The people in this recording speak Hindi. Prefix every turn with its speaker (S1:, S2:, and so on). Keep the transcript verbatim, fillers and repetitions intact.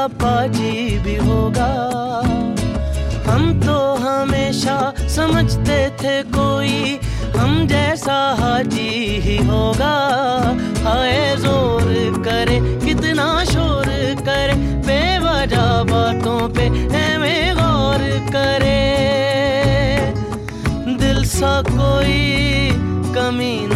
S1: पाजी भी होगा। हम तो हमेशा समझते थे कोई हम जैसा हाजी ही होगा। हाय जोर करे कितना शोर करे, बेवजह बातों पे हमें गौर करे। दिल सा कोई कमी